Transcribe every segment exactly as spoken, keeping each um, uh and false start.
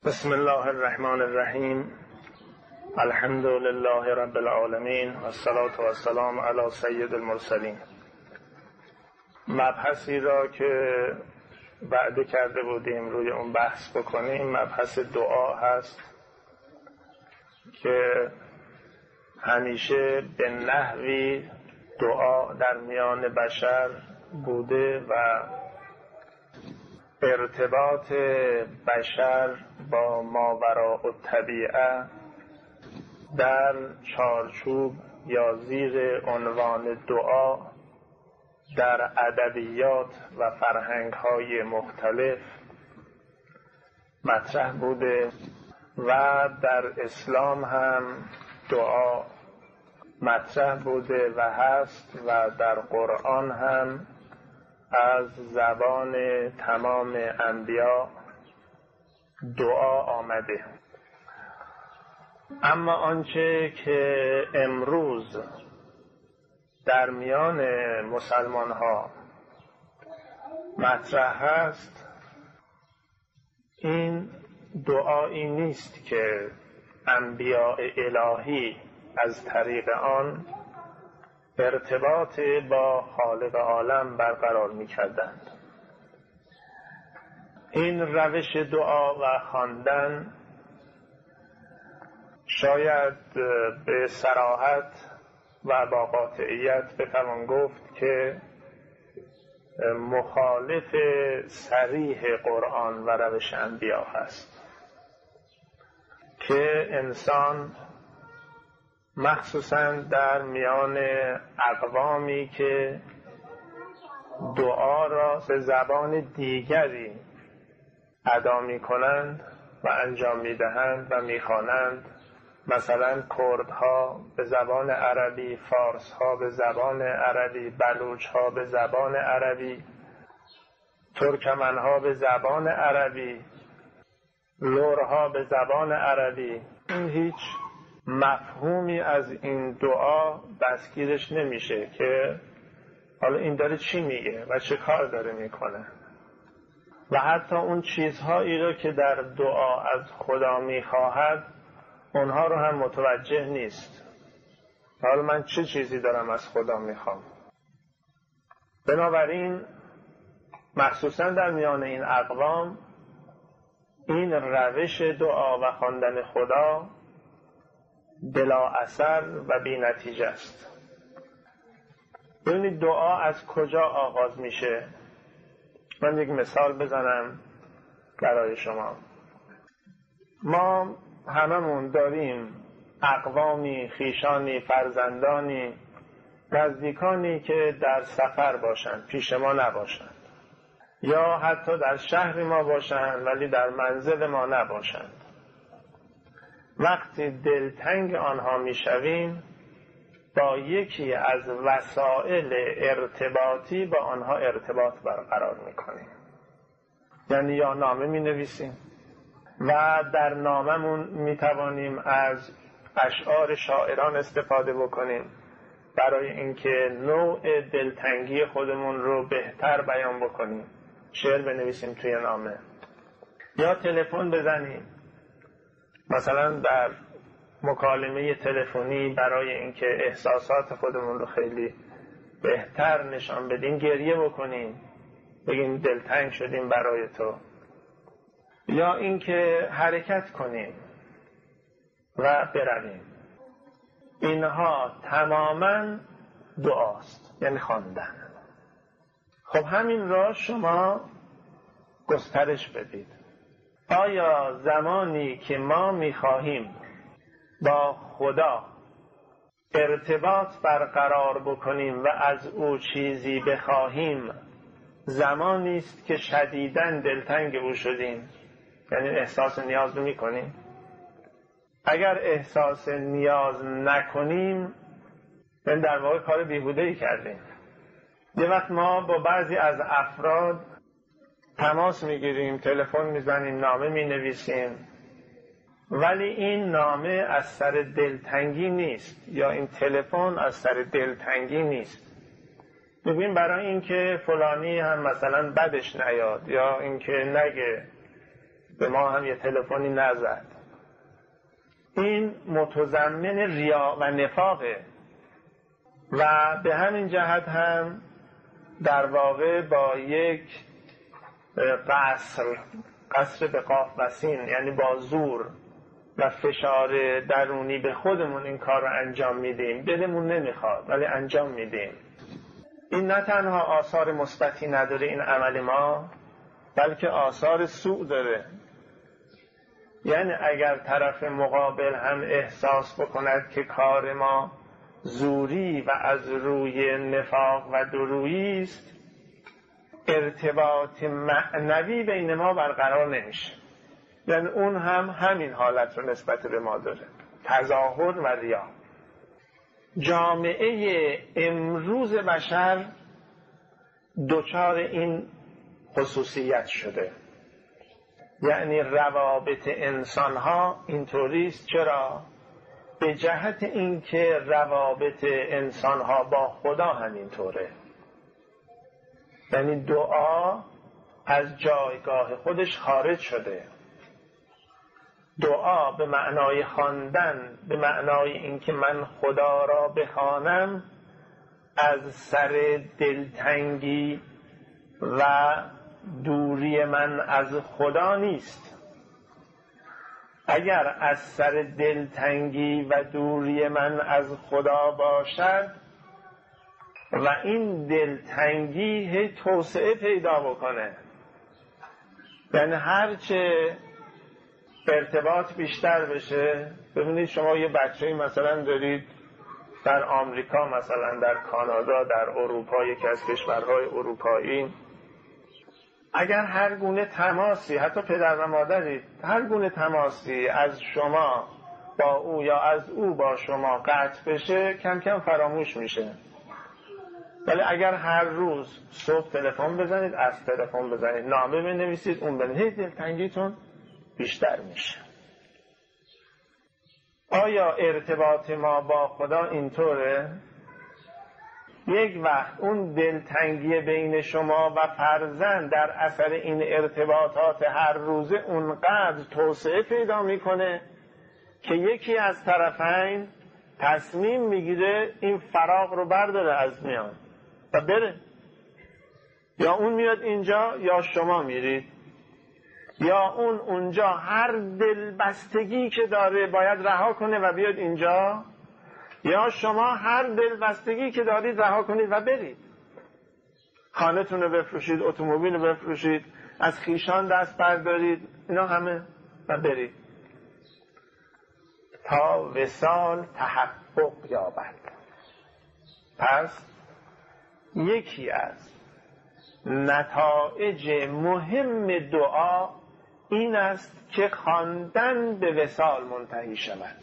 بسم الله الرحمن الرحیم. الحمد لله رب العالمین و الصلاة و السلام علی سید المرسلین. مبحثی را که وعده کرده بودیم روی اون بحث بکنیم مبحث دعا هست که همیشه به نحوی دعا در میان بشر بوده و ارتباط بشر با ماوراء الطبیعه در چارچوب یا زیر عنوان دعا در ادبیات و فرهنگ‌های مختلف مطرح بوده و در اسلام هم دعا مطرح بوده و هست و در قرآن هم از زبان تمام انبیا دعا آمده. اما آنچه که امروز در میان مسلمان ها مطرح هست این دعایی نیست که انبیاء الهی از طریق آن ارتباط با خالق عالم برقرار می کردند. این روش دعا و خواندن شاید به صراحت و با قاطعیت بتوان گفت که مخالف صریح قرآن و روش انبیا هست که انسان مخصوصاً در میان اقوامی که دعا را به زبان دیگری ادا می کنند و انجام می دهند و می خوانند، مثلا کردها به زبان عربی، فارسها به زبان عربی، بلوچها به زبان عربی، ترکمنها به زبان عربی، لرها به زبان عربی، این هیچ مفهومی از این دعا دستگیرش نمیشه که حالا این داره چی میگه و چه کار داره میکنه و حتی اون چیزهایی رو که در دعا از خدا میخواهد اونها رو هم متوجه نیست. حالا من چه چیزی دارم از خدا میخوام؟ بنابراین مخصوصا در میان این اقوام این روش دعا و خواندن خدا بلا اثر و بی نتیجه است. ببینید دعا از کجا آغاز میشه؟ من یک مثال بزنم برای شما. ما هممون داریم اقوامی، خیشانی، فرزندانی، نزدیکانی که در سفر باشند، پیش ما نباشند، یا حتی در شهر ما باشند ولی در منزل ما نباشند. وقتی دلتنگ آنها میشویم با یکی از وسایل ارتباطی با آنها ارتباط برقرار میکنیم، یعنی یا نامه مینویسیم و در ناممون میتوانیم از اشعار شاعران استفاده بکنیم برای اینکه نوع دلتنگی خودمون رو بهتر بیان بکنیم، شعر بنویسیم توی نامه، یا تلفن بزنیم، مثلا در مکالمه تلفنی برای اینکه احساسات خودمون رو خیلی بهتر نشان بدیم گریه بکنیم، بگیم دلتنگ شدیم برای تو، یا اینکه حرکت کنیم و برویم. اینها تماما دعاست، یعنی خواندن. خب همین را شما گسترش بدید. آیا زمانی که ما می‌خواهیم با خدا ارتباط برقرار بکنیم و از او چیزی بخواهیم زمانی است که شدیداً دلتنگ او شدیم، یعنی احساس نیاز رو می‌کنیم؟ اگر احساس نیاز نکنیم یعنی در واقع کار بیهوده‌ای کردیم. یه وقت ما با بعضی از افراد تماس میگیریم، تلفن میزنیم، نامه مینویسیم، ولی این نامه از سر دلتنگی نیست یا این تلفن از سر دلتنگی نیست. میگیم برای اینکه فلانی هم مثلا بدش نیاد یا اینکه نگه به ما هم یه تلفنی نزد. این متضمن ریا و نفاقه و به همین جهت هم در واقع با یک قصر قصر به قاف و سین، یعنی با زور و فشار درونی به خودمون این کار رو انجام میدیم. دلمون نمیخواد ولی انجام میدیم. این نه تنها آثار مثبتی نداره این عمل ما، بلکه آثار سوء داره. یعنی اگر طرف مقابل هم احساس بکند که کار ما زوری و از روی نفاق و درویی است، ارتباط معنوی بین ما برقرار نمیشه. یعنی اون هم همین حالت رو نسبت به ما داره، تظاهر و ریا. جامعه امروز بشر دچار این خصوصیت شده. یعنی روابط انسان ها اینطوریست. چرا؟ به جهت اینکه روابط انسان ها با خدا همینطوره. یعنی دعا از جایگاه خودش خارج شده. دعا به معنای خواندن، به معنای اینکه من خدا را بخوانم، از سر دلتنگی و دوری من از خدا نیست. اگر از سر دلتنگی و دوری من از خدا باشد و این دلتنگی هی توسعه پیدا بکنه، یعنی هرچه ارتباط بیشتر بشه. ببینید شما یه بچه‌ای مثلا دارید در آمریکا، مثلا در کانادا، در اروپا، یکی از کشورهای اروپایی، اگر هر گونه تماسی، حتی پدر و مادرید، هر گونه تماسی از شما با او یا از او با شما قطع بشه، کم کم فراموش میشه. ولی اگر هر روز صبح تلفن بزنید، از تلفن بزنید، نامه بنویسید، اون بنویسید، دلتنگیتون بیشتر میشه. آیا ارتباط ما با خدا اینطوره؟ یک وقت اون دلتنگی بین شما و فرزند در اثر این ارتباطات هر روزه اونقدر توسعه پیدا میکنه که یکی از طرفین تصمیم میگیره این فراغ رو برداره از میان و بره. یا اون میاد اینجا یا شما میرید، یا اون اونجا هر دلبستگی که داره باید رها کنه و بیاد اینجا، یا شما هر دلبستگی که دارید رها کنید و برید. خانه‌تون رو بفروشید، اتومبیل رو بفروشید، از خیشان دست بردارید، اینا همه و برید تا وصال تحقق یابد. پس یکی از نتایج مهم دعا این است که خواندن به وصال منتهی شود.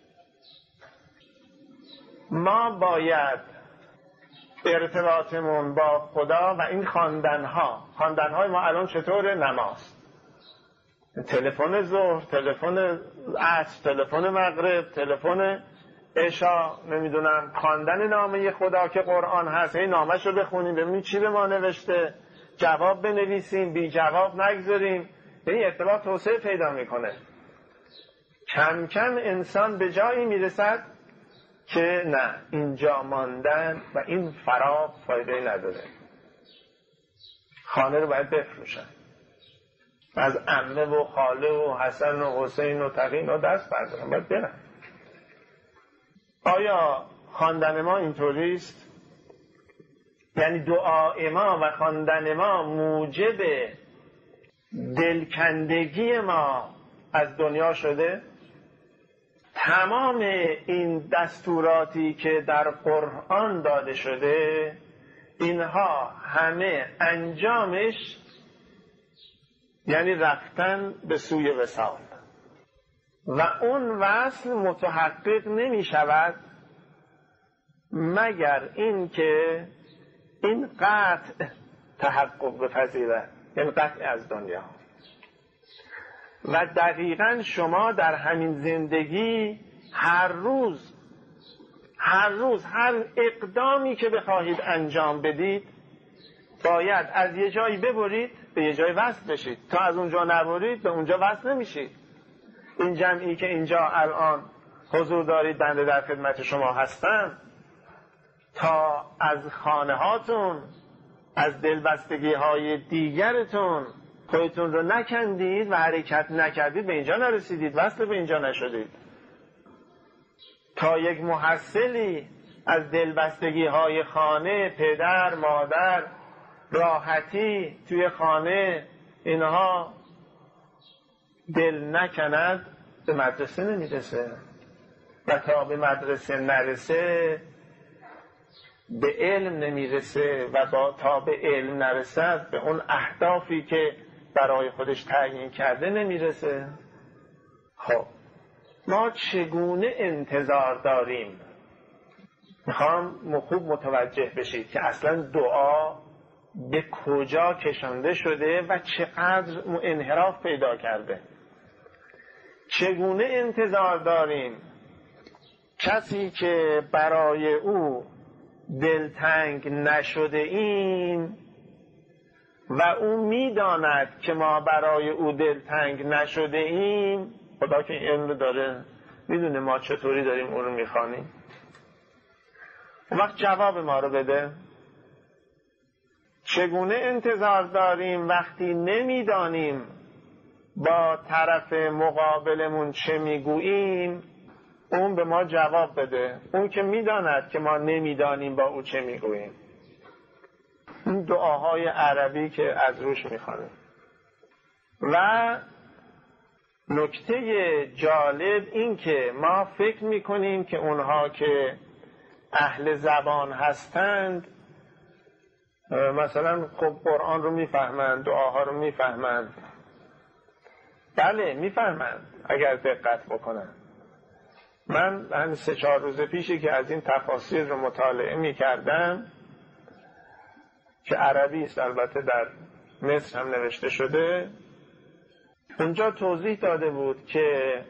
ما باید ارتباطمون با خدا و این خواندنها، خواندنهای ما الان چطوره؟ نماز، تلفن ظهر، تلفن عصر، تلفن مغرب، تلفن عشا، نمیدونم خواندن نامه خدا که قرآن هست، این نامش رو بخونیم ببینیم چی به ما نوشته، جواب بنویسیم، بی جواب نگذاریم. این ارتباط توسعه پیدا میکنه. کم کم انسان به جایی میرسد که نه، اینجا ماندن و این فراغ فایده نداره، خانه رو باید بفروشن، از عمه و خاله و حسن و حسین و تقین و دست بردارن، باید برن. آیا خواندن ما اینطوریست؟ یعنی دعای ما و خواندن ما موجب دلکندگی ما از دنیا شده؟ تمام این دستوراتی که در قرآن داده شده، اینها همه انجامش یعنی رفتن به سوی وصال، و اون وصل متحقق نمی شود مگر این که این قطع تحقق بپذیرد، یعنی قطع از دنیا. و دقیقاً شما در همین زندگی هر روز هر روز هر اقدامی که بخواهید انجام بدید باید از یه جایی ببرید به یه جای وصل بشید. تا از اونجا نبرید به اونجا وصل نمیشید. این جمعی که اینجا الان حضور دارید، بنده در خدمت شما هستم، تا از خانه هاتون، از دلبستگی های دیگرتون خودتون رو نکندید و حرکت نکردید، به اینجا نرسیدید، وصل به اینجا نشدید. تا یک محصلی از دلبستگی های خانه، پدر، مادر، راحتی توی خانه، اینها دل نکند، به مدرسه نمیرسه. و تا به مدرسه نرسه به علم نمیرسه و با تا به علم نرسد به اون اهدافی که برای خودش تعیین کرده نمیرسه. خب ما چگونه انتظار داریم؟ میخوام خوب متوجه بشید که اصلا دعا به کجا کشانده شده و چقدر انحراف پیدا کرده. چگونه انتظار داریم کسی که برای او دلتنگ نشده ایم و او میداند که ما برای او دلتنگ نشده ایم، خدا که این علم رو داره، میدونه ما چطوری داریم اون رو میخوانیم، اون وقت جواب ما رو بده. چگونه انتظار داریم وقتی نمیدانیم با طرف مقابلمون چه میگوییم اون به ما جواب بده؟ اون که میداند که ما نمیدانیم با او چه میگوییم. این دعاهای عربی که از روش میخوانیم. و نکته جالب این که ما فکر میکنیم که اونها که اهل زبان هستند مثلا خب قرآن رو میفهمند، دعاها رو میفهمند. بله میفهمند اگر دقت بکنند. من همین سه چهار روز پیشی که از این تفاسیر رو مطالعه میکردم که عربی است، البته در مصر هم نوشته شده، اونجا توضیح داده بود که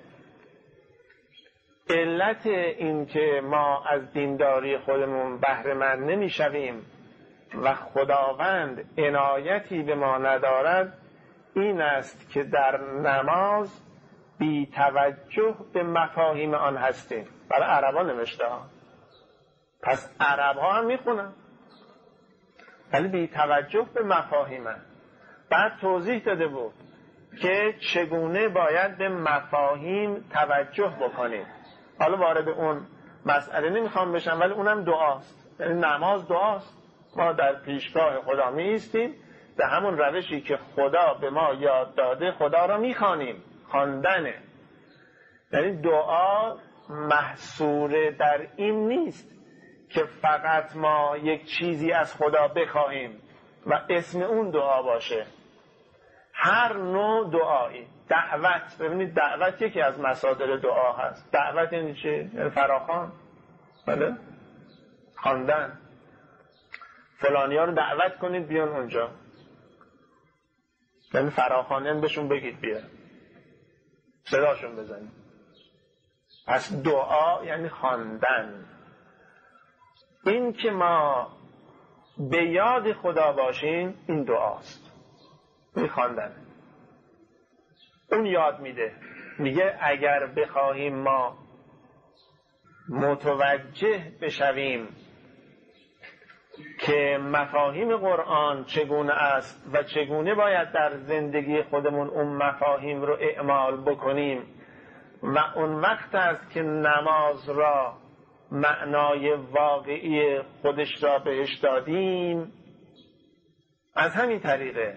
علت این که ما از دینداری خودمون بهره مند نمیشویم و خداوند عنایتی به ما ندارد این است که در نماز بی توجه به مفاهیم آن هستیم. برای عربا نوشته ها، پس عربها هم میخونن ولی بی توجه به مفاهیم. بعد توضیح داده بود که چگونه باید به مفاهیم توجه بکنیم. حالا وارد اون مسئله نمیخوام بشم، ولی اونم دعاست، یعنی نماز دعاست. ما در پیشگاه خدا می ایستیم، به همون روشی که خدا به ما یاد داده خدا را میخوانیم، خواندنه. یعنی دعا محصور در این نیست که فقط ما یک چیزی از خدا بخواهیم و اسم اون دعا باشه. هر نوع دعایی، دعوت، ببینید دعوت یکی از مصادر دعا هست. دعوت یعنی چه؟ یعنی فراخوان، بله؟ خواندن. فلانی ها رو دعوت کنید بیان اونجا، یعنی فراخوانن بهشون بگید بیا، صداشون بزنید. پس دعا یعنی خواندن. این که ما به یاد خدا باشیم این دعاست، این خواندن. اون یاد میده، میگه اگر بخواهیم ما متوجه بشویم که مفاهیم قرآن چگونه است و چگونه باید در زندگی خودمون اون مفاهیم رو اعمال بکنیم و اون وقت است که نماز را معنای واقعی خودش را بهش دادیم. از همین طریقه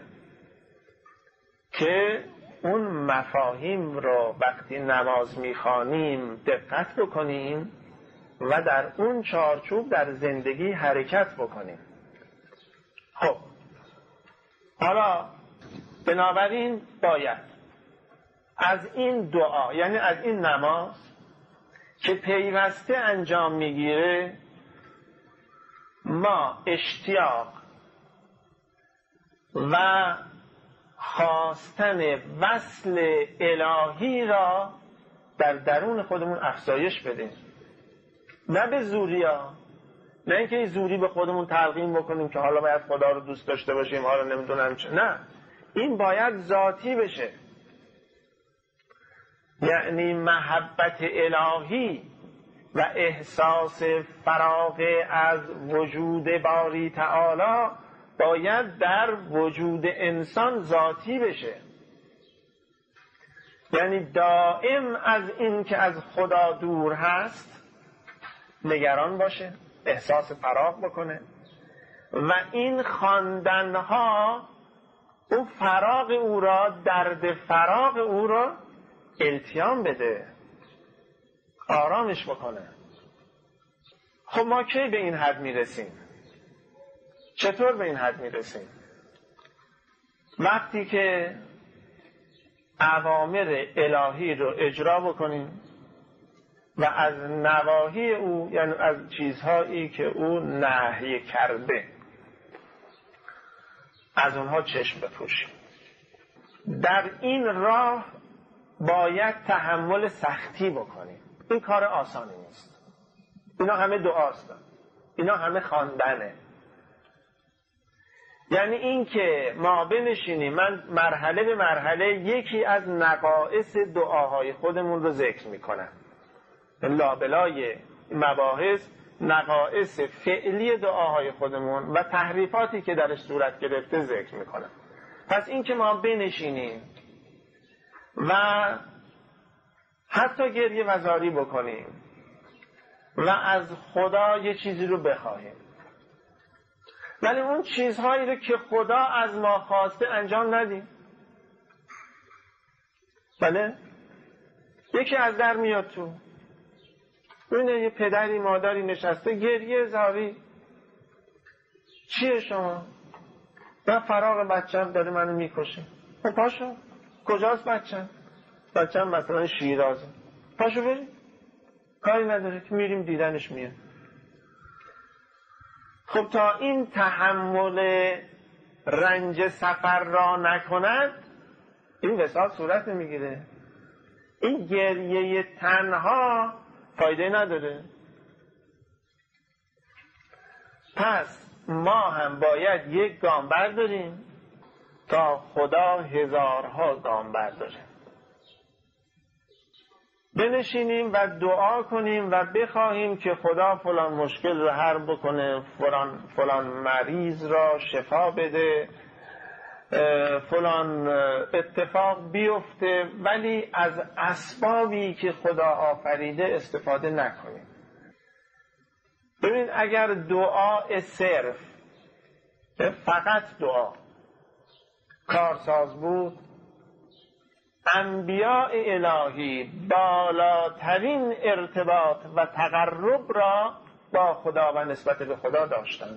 که اون مفاهیم رو وقتی نماز میخوانیم دقت بکنیم و در اون چارچوب در زندگی حرکت بکنیم. خب حالا بنابراین باید از این دعا، یعنی از این نماز که پیوسته انجام میگیره، ما اشتیاق و خواستن وصل الهی را در درون خودمون افزایش بدیم. نه به زوری ها، نه اینکه زوری به خودمون تلقین بکنیم که حالا باید خدا رو دوست داشته باشیم، حالا نمیدونم چه. نه، این باید ذاتی بشه، یعنی محبت الهی و احساس فراغ از وجود باری تعالی باید در وجود انسان ذاتی بشه، یعنی دائم از این که از خدا دور هست نگران باشه، احساس فراغ بکنه و این خواندنها اون فراغ او را، درد فراغ او را التیام بده، آرامش بکنه. خب ما کی به این حد میرسیم؟ چطور به این حد میرسیم؟ وقتی که اوامر الهی رو اجرا بکنیم و از نواهی او، یعنی از چیزهایی که او نهی کرده، از اونها چشم بپوشیم. در این راه باید تحمل سختی بکنیم. این کار آسانی نیست. اینا همه دعاست، اینا همه خواندنه. یعنی این که ما بنشینیم، من مرحله به مرحله یکی از نقائص دعاهای خودمون رو ذکر میکنم، لابلای مباحث نقائص فعلی دعاهای خودمون و تحریفاتی که درش صورت گرفته ذکر میکنم. پس این که ما بنشینیم و حتی گریه و زاری بکنیم و از خدا یه چیزی رو بخواهیم، ولی اون چیزهایی رو که خدا از ما خواسته انجام ندیم. بله؟ یکی از در میاد تو، ببینه یه پدری مادری نشسته گریه زاری، چیه شما؟ من فراغ بچم داره منو میکشه. پاشو، کجاست بچم؟ بچم مثلا شیرازه، پاشو بریم، کاری نداره که میریم دیدنش میاد. خب تا این تحمل رنج سفر را نکند این وصال صورت نمیگیره. این گریه تنها فایده نداره. پس ما هم باید یک گام برداریم تا خدا هزارها گام برداره. بنشینیم و دعا کنیم و بخواهیم که خدا فلان مشکل رو حل بکنه، فلان, فلان مریض را شفا بده، فلان اتفاق بیفته، ولی از اسبابی که خدا آفریده استفاده نکنیم. ببین اگر دعا صرف، فقط دعا کارساز بود، انبیاء الهی بالاترین ارتباط و تقرب را با خدا و نسبت به خدا داشتند.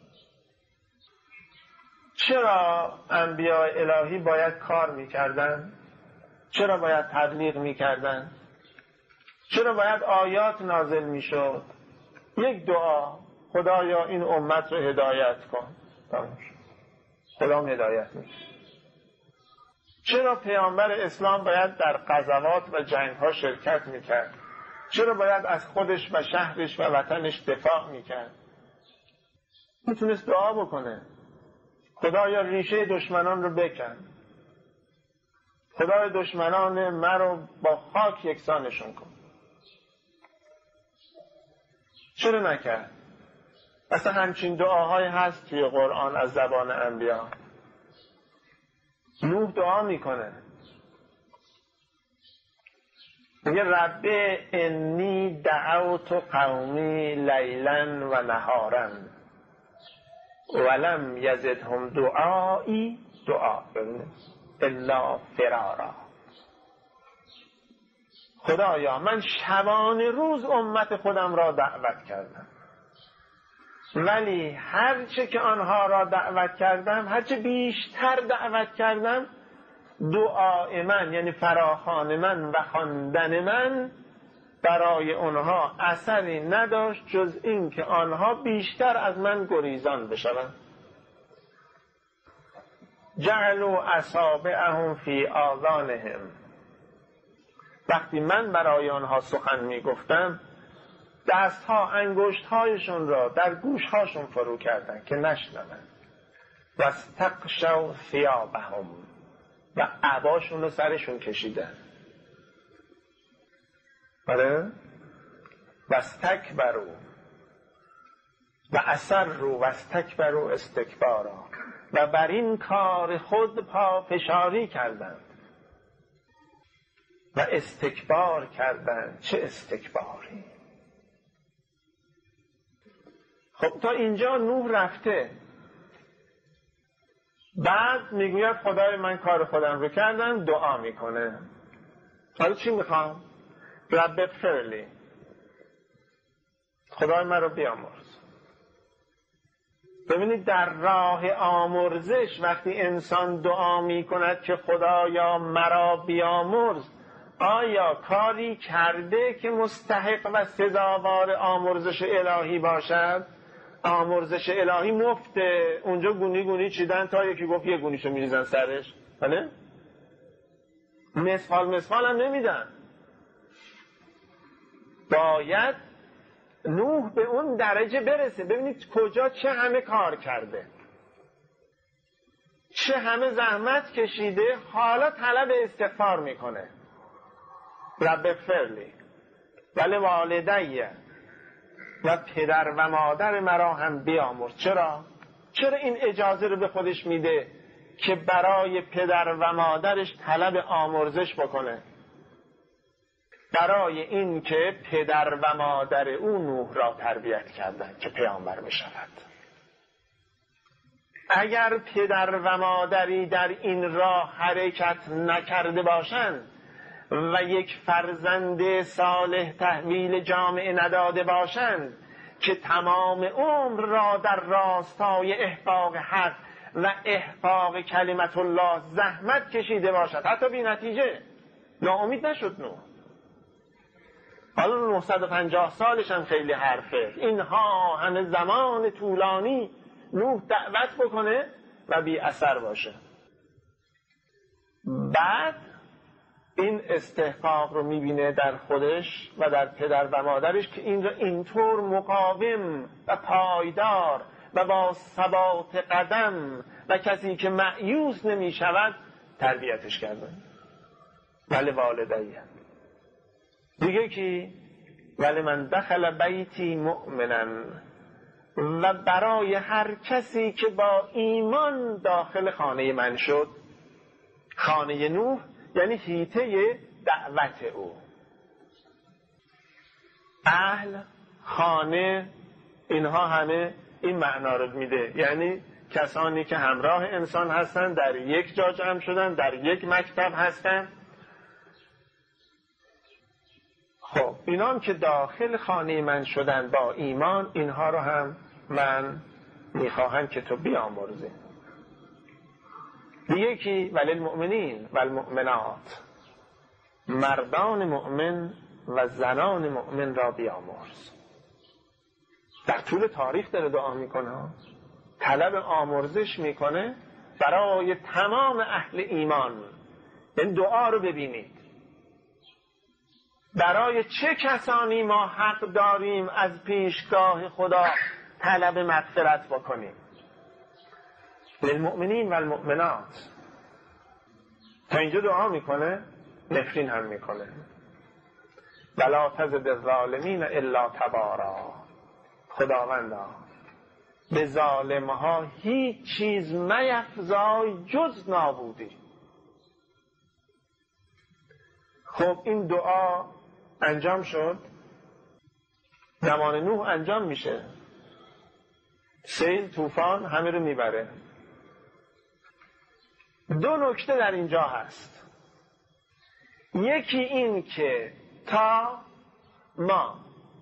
چرا انبیاء الهی باید کار میکردن؟ چرا باید تبلیغ میکردن؟ چرا باید آیات نازل میشد؟ یک دعا، خدایا این امت رو هدایت کن، خدا هم هدایت میشه. چرا پیامبر اسلام باید در غزوات و جنگ ها شرکت میکرد؟ چرا باید از خودش و شهرش و وطنش دفاع میکرد؟ میتونست دعا بکنه، خدایا ریشه دشمنان رو بکن، خدای دشمنان من رو با خاک یکسانشون کن. چرا نکرد؟ اصلا همچین دعاهای هست توی قرآن از زبان انبیا. نوح دعا میکنه، میگه رب انی دعوت قومی لیلا و نهارا ولم یزدهم دعایی دعا الا فرارا. خدایا من شبانه روز امت خودم را دعوت کردم، ولی هرچه که آنها را دعوت کردم، هرچه بیشتر دعوت کردم، دعای من یعنی فراخوان من و خواندن من برای آنها اثری نداشت جز این که آنها بیشتر از من گریزان بشوند. جعلوا اصابعهم فی آذانهم، وقتی من برای آنها سخن می گفتم دستها انگشتهایشون را در گوشهاشون فرو کردن که نشنوند. واستغشوا ثیابهم، و عباشون رو سرشون کشیدن. آره؟ واستکبروا و اصروا واستکبروا استکبارا، و بر این کار خود پافشاری کردند و استکبار کردند. چه استکباری! خب تا اینجا نوح رفته، بعد میگوید خدای من کار خودم رو کردم، دعا میکنه. حالا چی میخوام؟ رب اغفرلی، خدای من رو بیامرز. ببینید در راه آمرزش وقتی انسان دعا میکند که خدایا مرا بیامرز، آیا کاری کرده که مستحق و سزاوار آمرزش الهی باشد؟ آمرزش الهی مفته، اونجا گونی گونی چیدن تا یکی گفت یه گونیشو میریزن سرش، بله؟ مثال مثال هم نمیدن. باید نوح به اون درجه برسه. ببینید کجا چه همه کار کرده، چه همه زحمت کشیده، حالا طلب استغفار میکنه. رب اغفرلی ولی والدیه، و پدر و مادر مرا هم بیامرز. چرا؟ چرا این اجازه رو به خودش میده که برای پدر و مادرش طلب آمرزش بکنه؟ برای این که پدر و مادر او نوح را تربیت کردند که پیامبر بشود. اگر پدر و مادری در این راه حرکت نکرده باشند و یک فرزند صالح تحویل جامعه نداده باشند که تمام عمر را در راستای احقاق حق و احقاق کلمت الله زحمت کشیده باشد، حتی بی نتیجه، ناامید نشد نوح. حالا نهصد و پنجاه سالش هم خیلی حرفه، اینها همه زمان طولانی نوح دعوت بکنه و بی اثر باشه. بعد این استحقاق رو میبینه در خودش و در پدر و مادرش که این را اینطور مقاوم و پایدار و با ثبات قدم و کسی که مأیوس نمیشود تربیتش کردن. ولی والدیه دیگه کی؟ ولی من دخل بیتی مؤمنا، و برای هر کسی که با ایمان داخل خانه من شد. خانه نوح یعنی حیطه دعوت او. اهل، خانه، اینها همه این معنا رو میده، یعنی کسانی که همراه انسان هستن، در یک جا جمع شدن، در یک مکتب هستن. خب اینا هم که داخل خانه من شدن با ایمان، اینها رو هم من میخواهم که تو بیامرزی. دیگه کی؟ ولی المؤمنین و المؤمنات، مردان مؤمن و زنان مؤمن را بیامرز. در طول تاریخ داره دعا میکنه، طلب آمرزش میکنه برای تمام اهل ایمان. این دعا رو ببینید، برای چه کسانی ما حق داریم از پیشگاه خدا طلب مغفرت بکنیم؟ للمؤمنین و المؤمنات. تا اینجا دعا میکنه، نفرین هم میکنه. ولا تزد الظالمین الا تبارا. خداوندا به ظالمها هیچ چیز میفزای جز نابودی. خب این دعا انجام شد، زمان نوح انجام میشه، سیل طوفان همه رو میبره. دو نکته در اینجا هست. یکی این که تا ما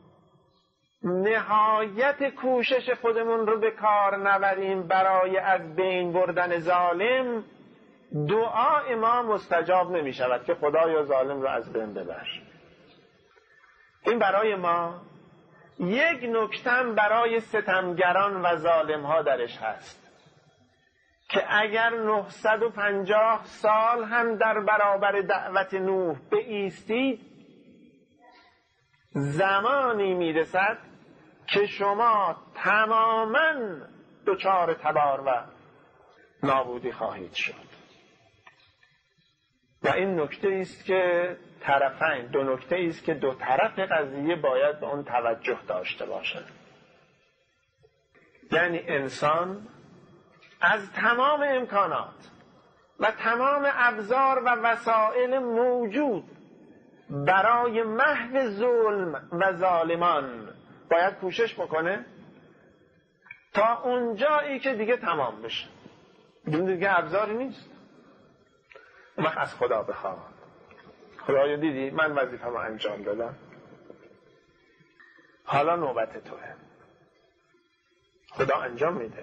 نهایت کوشش خودمون رو به کار نبریم برای از بین بردن ظالم، دعای ما مستجاب نمی شود که خدایا ظالم رو از بین ببر. این برای ما. یک نکتم برای ستمگران و ظالم ها درش هست که اگر نهصد و پنجاه سال هم در برابر دعوت نوح بایستید، زمانی میرسد که شما تماما دچار تبار و نابودی خواهید شد. و این نکته است که طرفین، دو نکته است که دو طرف قضیه باید به اون توجه داشته باشند. یعنی انسان از تمام امکانات و تمام ابزار و وسایل موجود برای محو ظلم و ظالمان باید کوشش بکنه تا اونجایی که دیگه تمام بشه. دیگه ابزاری نیست. اون وقت از خدا بخواد. خدایا دیدی من وظیفه‌مو انجام دادم، حالا نوبت توه. خدا انجام میده.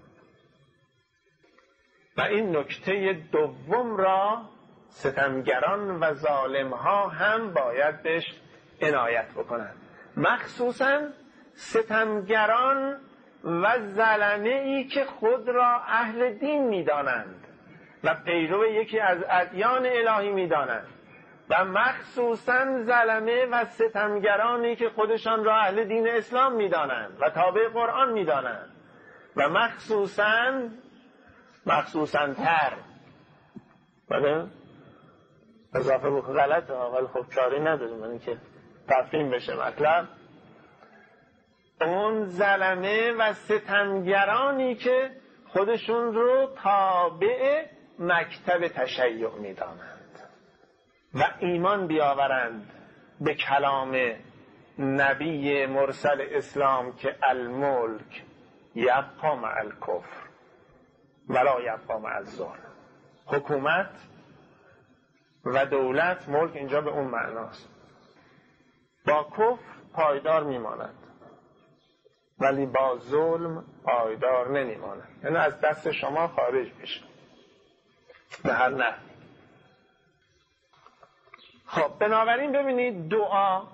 و این نکته دوم را ستمگران و ظالمها هم باید بهش عنایت بکنند، مخصوصا ستمگران و ظلمه ای که خود را اهل دین میدانند و پیرو یکی از ادیان الهی میدانند، و مخصوصا ظلمه و ستمگرانی که خودشان را اهل دین اسلام میدانند و تابع قرآن میدانند، و مخصوصا مخصوصا تر بله اضافه بخون غلطه ولی خب چاری نداریم، یعنی که تفهیم بشه مطلب، اون ظلمه و ستمگرانی که خودشون رو تابع مکتب تشیع میدانند و ایمان بیاورند به کلام نبی مرسل اسلام که الملک یبقی مع الکفر ولا یبقی مع الظلم. حکومت و دولت، ملک اینجا به اون معناست، با کفر پایدار میماند ولی با ظلم پایدار نمیماند، یعنی از دست شما خارج میشه به هر نحوی. خب بنابراین ببینید دعا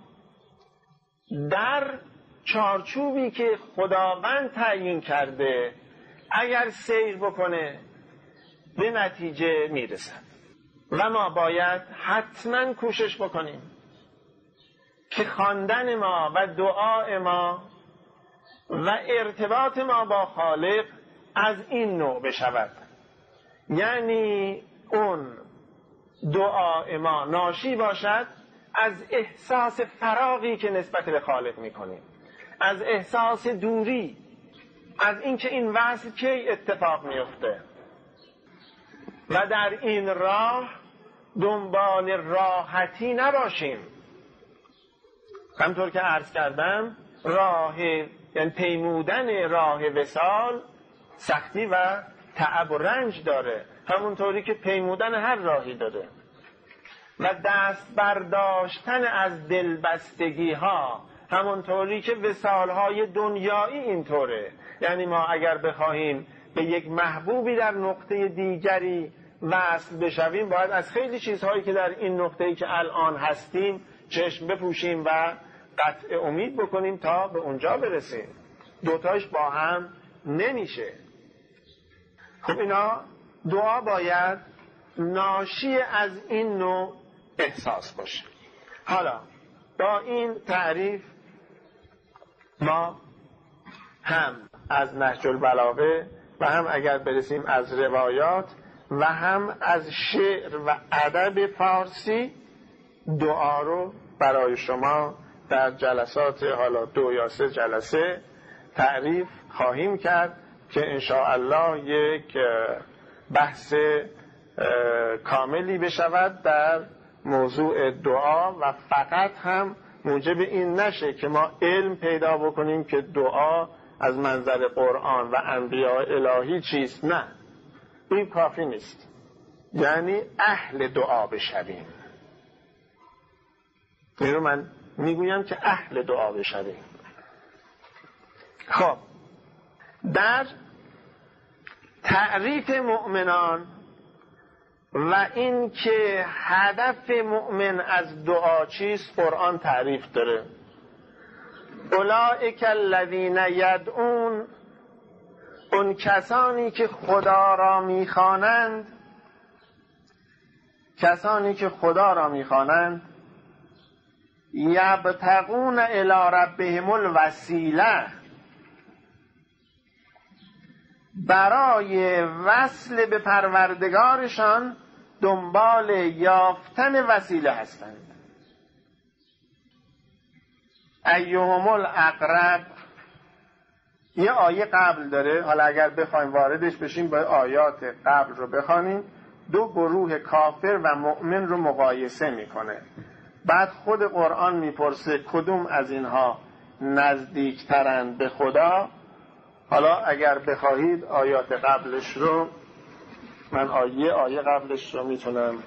در چارچوبی که خداوند تعیین کرده اگر سیر بکنه به نتیجه میرسد و ما باید حتما کوشش بکنیم که خواندن ما و دعای ما و ارتباط ما با خالق از این نوع بشود، یعنی اون دعای ما ناشی باشد از احساس فراغی که نسبت به خالق میکنیم، از احساس دوری، از اینکه این وصل کی اتفاق میفته، و در این راه دنبال راحتی نباشیم. همطور که عرض کردم راه، یعنی پیمودن راه وصال سختی و تعب و رنج داره، همونطوری که پیمودن هر راهی داره، و دست برداشتن از دلبستگی ها همونطوری که وصال های دنیایی اینطوره. یعنی ما اگر بخواهیم به یک محبوبی در نقطه دیگری وصل بشویم باید از خیلی چیزهایی که در این نقطه‌ای که الان هستیم چشم بپوشیم و قطع امید بکنیم تا به اونجا برسیم. دوتاش با هم نمیشه. خب اینا دعا باید ناشی از این نوع احساس باشه. حالا با این تعریف ما هم از نهج البلاغه و هم اگر برسیم از روایات و هم از شعر و ادب فارسی دعا رو برای شما در جلسات حالا دو یا سه جلسه تعریف خواهیم کرد که انشاءالله یک بحث کاملی بشود در موضوع دعا و فقط هم موجب این نشه که ما علم پیدا بکنیم که دعا از منظر قرآن و انبیاء الهی چیست. نه، این کافی نیست. یعنی اهل دعا بشویم. این رو من میگویم که اهل دعا بشویم. خب در تعریف مؤمنان و این که هدف مؤمن از دعا چیست قرآن تعریف داره. اولئک الذین یدعون، اون کسانی که خدا را میخوانند، کسانی که خدا را میخوانند، یبتغون الی ربهم الوسیله، برای وصل به پروردگارشان دنبال یافتن وسیله هستند. ایهم الاقرب یه آیه قبل داره، حالا اگر بخوایم واردش بشیم با آیات قبل رو بخوانیم، دو گروه کافر و مؤمن رو مقایسه میکنه. بعد خود قرآن میپرسه کدوم از اینها نزدیکترند به خدا. حالا اگر بخواهید آیات قبلش رو، من آیه آیه قبلش رو میتونم.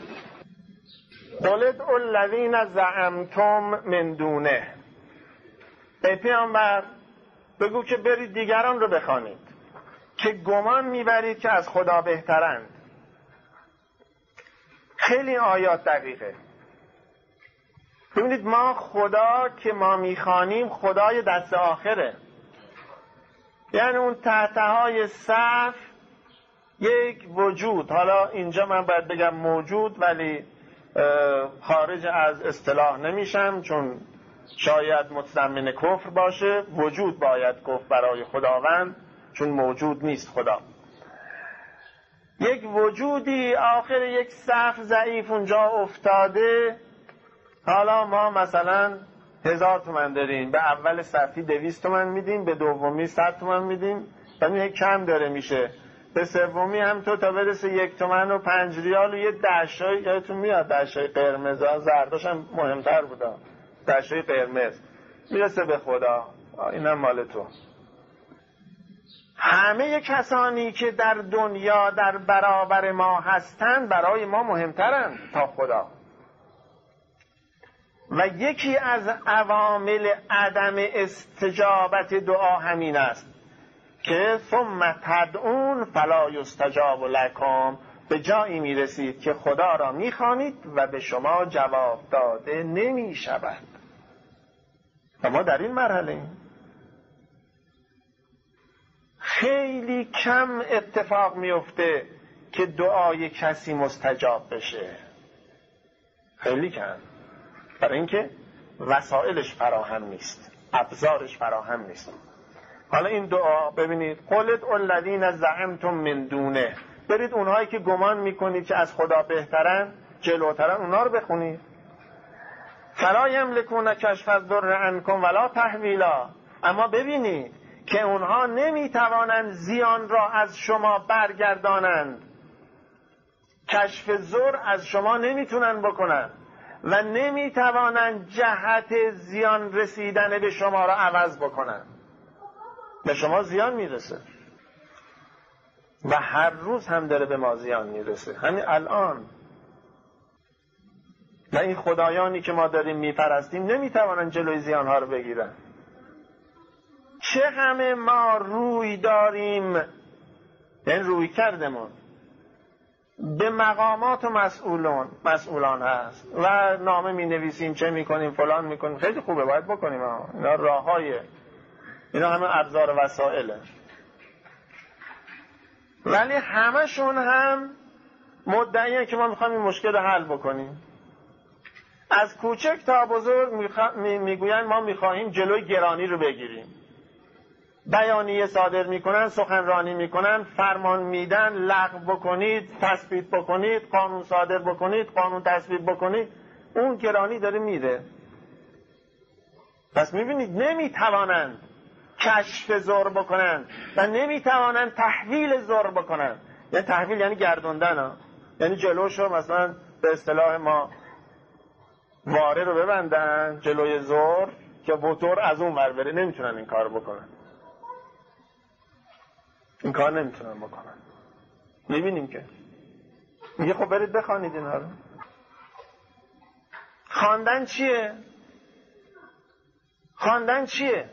قل ادعوا الذین زعمتم من دونه، ای پیامبر بگو که برید دیگران رو بخوانید که گمان میبرید که از خدا بهترند. خیلی آیات دقیقه. ببینید ما خدا که ما میخوانیم خدای دست آخره، یعنی اون تحتهای صف یک وجود، حالا اینجا من باید بگم موجود ولی خارج از اصطلاح نمیشم چون شاید متضمن کفر باشه، وجود باید گفت برای خداوند چون موجود نیست خدا. یک وجودی آخر یک صف ضعیف اونجا افتاده. حالا ما مثلا هزار تومن داریم، به اول صفی دویست تومن میدیم، به دومی صد تومن میدیم و این کم داره میشه، به سومی هم تو تا برسه یک تومن و پنج ریال و یه دشای، یادتون میاد دشای قرمز ها، زرداش هم مهمتر بودا، دشای قرمز میرسه به خدا، اینم مال تو. همه کسانی که در دنیا در برابر ما هستند برای ما مهمترند تا خدا. و یکی از عوامل عدم استجابت دعا همین است که ثم تدعون فلا یستجاب لکم، به جایی میرسید که خدا را میخوانید و به شما جواب داده نمی شود. و ما در این مرحله ایم. خیلی کم اتفاق میفته که دعای کسی مستجاب بشه، خیلی کم، برای اینکه وسایلش فراهم نیست، ابزارش فراهم نیست. حالا این دعا ببینید، قل ادعوا الذین زعمتم من دونه، برید اونهایی که گمان میکنید که از خدا بهترن جلوترن اونها رو بخونید. فلا یملکون کشف الضر عنکم ولا تحویلا، اما ببینید که اونها نمیتوانند زیان را از شما برگردانند، کشف ضر از شما نمیتونن بکنن و نمیتوانند جهت زیان رسیدن به شما را عوض بکنن. به شما زیان میرسه و هر روز هم داره به ما زیان میرسه، همین الان. و این خدایانی که ما داریم میپرستیم نمیتوانن جلوی زیانها رو بگیرن. چه همه ما روی داریم، یعنی روی کردمون به مقامات و مسئولان مسئولان هست و نامه می نویسیم، چه می کنیم، فلان می کنیم، خیلی خوبه، باید بکنیم. اینا راه های، اینا همه ابزار وسائله، ولی همشون هم مدعیه که ما میخوایم این مشکل رو حل بکنیم. از کوچک تا بزرگ میگوین ما میخواهیم جلوی گرانی رو بگیریم، بیانیه صادر میکنن، سخنرانی میکنن، فرمان میدن، لغو بکنید، تثبیت بکنید، قانون صادر بکنید، قانون تصویب بکنید. اون گرانی داره میره. پس میبینید نمیتوانند کشف ضر بکنن و نمیتوانند تحویل ضر بکنن. یعنی تحویل یعنی گردوندن ها. یعنی جلوشو مثلا به اصطلاح ما واره رو ببندن جلوی ضر که موتور از اون ور بره، نمیتونن این کار بکنن. این کار نمیتونن بکنن. میبینیم که میگه خب برید بخوانید اینها رو. خواندن چیه؟ خواندن چیه؟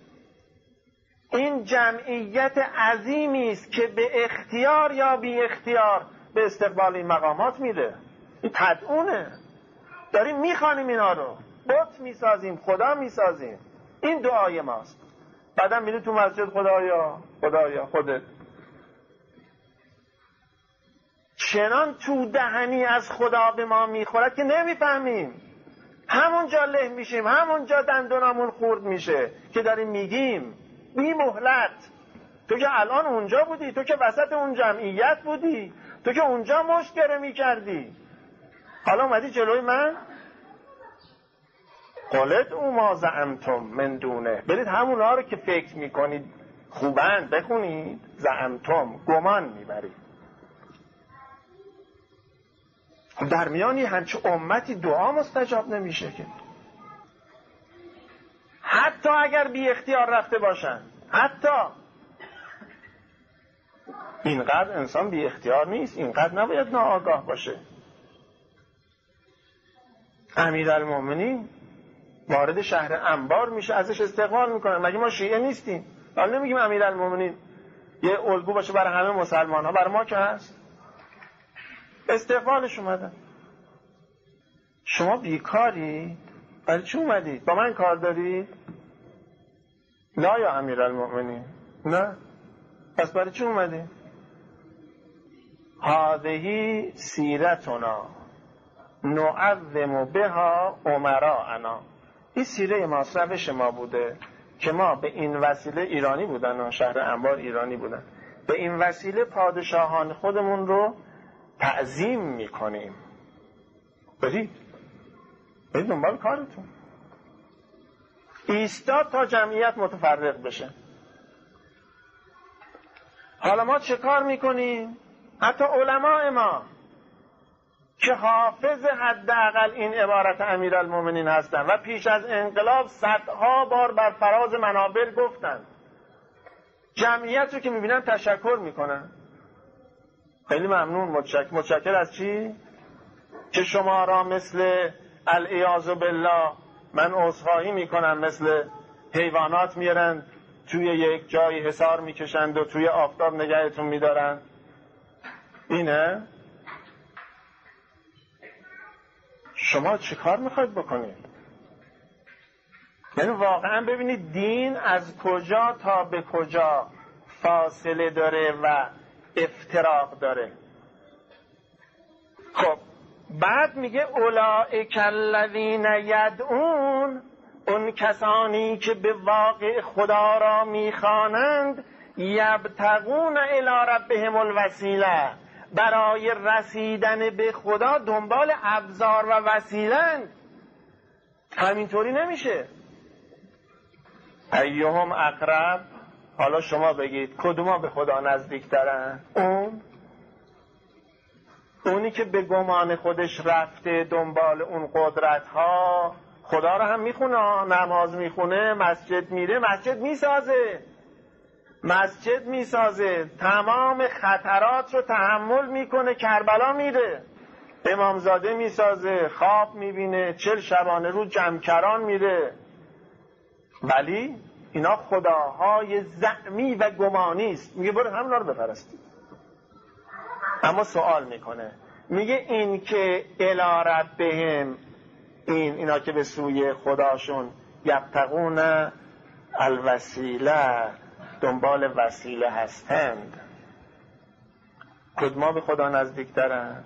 این جمعیت عظیمی است که به اختیار یا بی اختیار به استقبال این مقامات میره. این تدعونه. داریم میخوانیم اینا رو، بت میسازیم، خدا میسازیم. این دعای ماست. بعدم میره تو مسجد خدایا خدایا خودت. چنان تو دهنی از خدا به ما میخورد که نمیفهمیم. همونجا له میشیم، همونجا دندونامون خورد میشه که داریم میگیم بی مهلت تو که الان اونجا بودی، تو که وسط اون جمعیت بودی، تو که اونجا مشت گره میکردی، حالا اومدی جلوی من؟ قلت او ما زعمتم من دونه، برید همونها رو که فکر میکنید خوبند بخونید. زعمتم، گمان میبرید. در میانی همچه امتی دعا مستجاب نمیشه که، حتی اگر بی اختیار رفته باشن. حتی اینقدر انسان بی اختیار نیست، اینقدر نباید ناآگاه باشه. امیرالمومنین وارد شهر انبار میشه، ازش استقبال میکنن. مگه ما شیعه نیستیم؟ حالا نمیگیم امیرالمومنین یه الگو باشه برای همه مسلمان ها، برای ما که هست. استقبالش اومدن. شما بیکارید؟ برای چی اومدید؟ با من کار دارید؟ لا یا امیرالمومنین، نه. پس برای چی اومدید؟ هذه سیرتنا نعظم بها امراءنا. این سیره ماست، روش ما بوده که ما به این وسیله، ایرانی بودن، شهر انبار ایرانی بودن، به این وسیله پادشاهان خودمون رو تعظیم میکنیم. برید برید دنبال کارتون، ایستاد تا جمعیت متفرق بشه. حالا ما چه کار میکنیم؟ حتی علماء ما که حافظ حداقل این عبارت امیرالمومنین هستن و پیش از انقلاب صدها بار بر فراز منابر گفتن، جمعیت رو که میبینن تشکر میکنن. خیلی ممنون، متشکر. متشکر از چی؟ که شما را مثل العیاذ بالله، من عذرخواهی میکنم، مثل حیوانات میارن توی یک جایی حصار میکشند و توی آفتاب نگهتون میدارن. اینه؟ شما چه کار میخواید بکنید؟ یعنی واقعا ببینید دین از کجا تا به کجا فاصله داره و افتراق داره. خب بعد میگه اولئک الذین یدعون، اون کسانی که به واقع خدا را میخوانند، یبتغون الی ربهم الوسیله، برای رسیدن به خدا دنبال ابزار و وسیلند. همینطوری نمیشه. ایهم اقرب، حالا شما بگید کدوما به خدا نزدیک ترن؟ اون اونی که به گمان خودش رفته دنبال اون قدرت ها، خدا رو هم میخونه، نماز میخونه، مسجد میره، مسجد میسازه مسجد میسازه تمام خطرات رو تحمل میکنه، کربلا میره، امامزاده میسازه، خواب میبینه، چل شبانه رو جمکران میره. ولی اینا خداهای زعمی و گمانی است. میگه برو همونا رو بپرستید. اما سوال میکنه، میگه این که الی ربهم، این اینا که به سوی خداشون یبتغون الوسیله، دنبال وسیله هستند، کدوما به خدا نزدیک ترن؟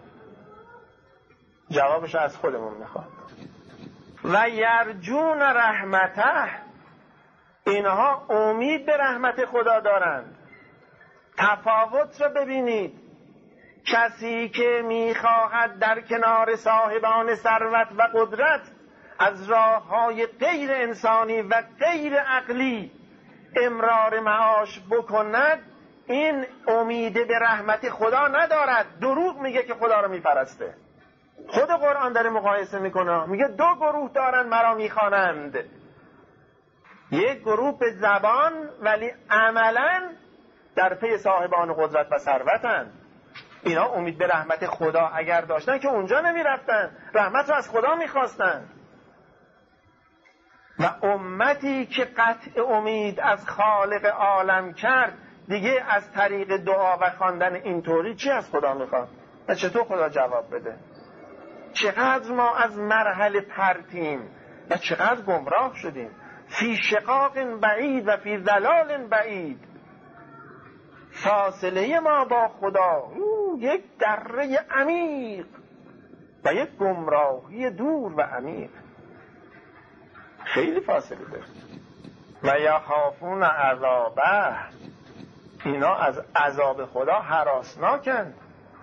جوابش از خودمون میخواد. و یرجون رحمته، اینها امید به رحمت خدا دارند. تفاوت رو ببینید. کسی که میخواهد در کنار صاحبان ثروت و قدرت از راههای غیر انسانی و غیر عقلی امرار معاش بکند، این امید به رحمت خدا ندارد، دروغ میگه که خدا رو میپرسته. خود قرآن داره مقایسه میکنه، میگه دو گروه دارن مرا میخوانند، یک گروه به زبان ولی عملا در پی صاحبان قدرت و ثروتند. اینا امید به رحمت خدا اگر داشتن که اونجا نمیرفتن، رحمت رو از خدا میخواستن. و امتی که قطع امید از خالق عالم کرد، دیگه از طریق دعا و خواندن اینطوری چی از خدا میخواد؟ و چطور خدا جواب بده؟ چقدر ما از مرحله پرتیم و چقدر گمراه شدیم. فی شقاق بعید و فی ضلال بعید. فاصله ما با خدا یک دره عمیق و یک گمراهی دور و عمیق، خیلی فاصله داره. و یخافون عذابه، اینا از عذاب خدا هراسناکند.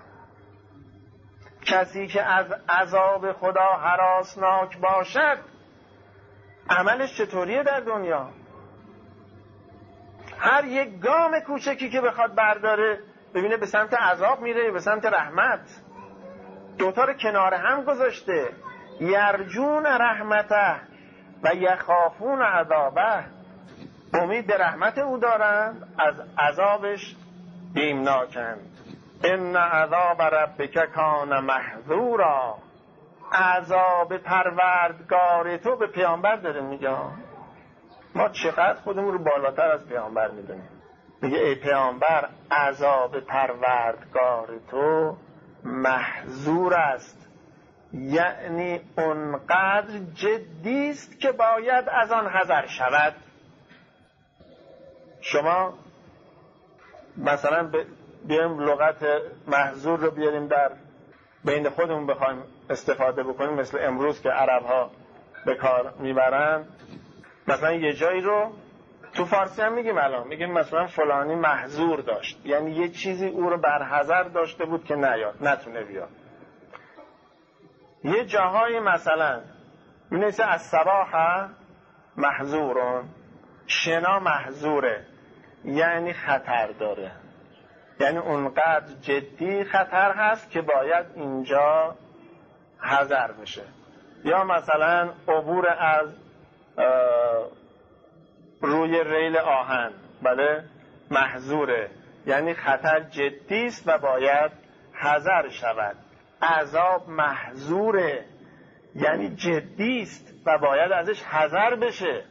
کسی که از عذاب خدا هراسناک باشد عملش چطوریه در دنیا؟ هر یک گام کوچکی که بخواد برداره ببینه به سمت عذاب میره یا به سمت رحمت. دوتا رو کنار هم گذاشته. یرجون رحمته و یخافون عذابه. امید به رحمت او دارند، از عذابش بیمناکند. ان عذاب ربک کان محذورا. عذاب پروردگار تو به پیامبر داره میگه. ما چقدر خودمون رو بالاتر از پیامبر میدونیم. میگه ای پیامبر عذاب پروردگار تو محذور است، یعنی اونقدر جدی است که باید از آن حذر شود. شما مثلا بیایم لغت محذور رو بیاریم در بین خودمون بخوایم استفاده بکنیم، مثل امروز که عرب ها به کار میبرن. مثلا یه جایی رو تو فارسی هم میگیم، الان میگیم مثلا فلانی محذور داشت، یعنی یه چیزی او رو برحذر داشته بود که نیاد، نتونه بیاد. یه جاهای مثلا می‌نویسه از صباح محذورون، شنا محذوره، یعنی خطر داره، یعنی اونقدر جدی خطر هست که باید اینجا حذر بشه. یا مثلا عبور از روی ریل آهن، بله، محذوره، یعنی خطر جدی است و باید حذر شود. عذاب محذوره، یعنی جدی است و باید ازش حذر بشه.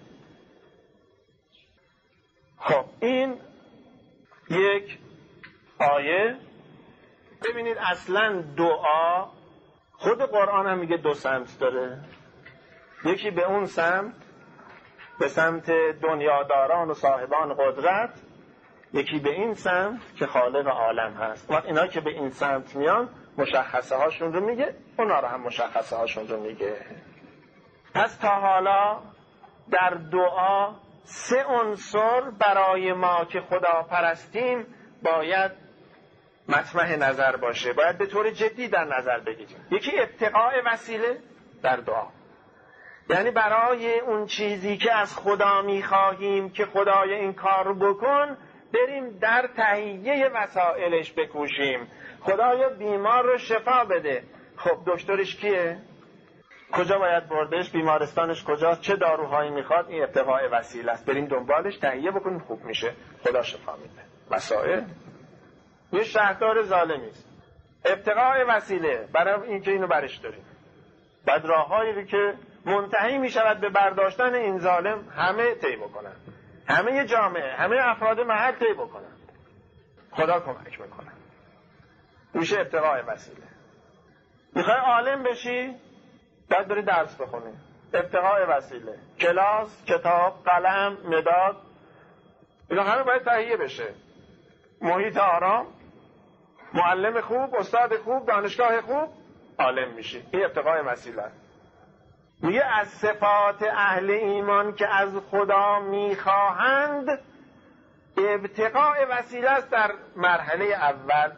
خب این یک آیه. ببینید اصلا دعا، خود قرآن هم میگه دو سمت داره. یکی به اون سمت، به سمت دنیاداران و صاحبان قدرت، یکی به این سمت که خالق عالم هست. وقت اینا که به این سمت میان مشخصه هاشون رو میگه، اونا رو هم مشخصه هاشون رو میگه. پس تا حالا در دعا سه عنصر برای ما که خدا پرستیم باید مطرح نظر باشه، باید به طور جدی در نظر بگیریم. یکی ابتغاء وسیله در دعا، یعنی برای اون چیزی که از خدا میخواهیم که خدای این کار رو بکن، بریم در تهیه وسایلش بکوشیم. خدایا بیمار رو شفا بده. خب دکترش کیه؟ کجا باید بردش؟ بیمارستانش کجاست؟ چه داروهایی میخواد؟ این ابتغاء وسیله است. بریم دنبالش، تهیه بکنیم، خوب میشه، خدا شفا میده. وسایل یه شهردار ظالمی است. ابتغاء وسیله برای اینکه اینو برش داریم. بعد راههایی که منتهی میشود به برداشتن این ظالم همه طی بکنن، همه جامعه، همه افراد محل طی بکنن. خدا کمک میکنه. میشه ابتغاء وسیله. میخوای عالم بشی، باید بری درس بخونی. ابتغاء وسیله، کلاس، کتاب، قلم، مداد، اینا همه باید تهیه بشه. محیط آرام، معلم خوب، استاد خوب، دانشگاه خوب، عالم میشی. این ابتغاء وسیله. میگه از صفات اهل ایمان که از خدا میخواهند ابتغاء وسیله است در مرحله اول.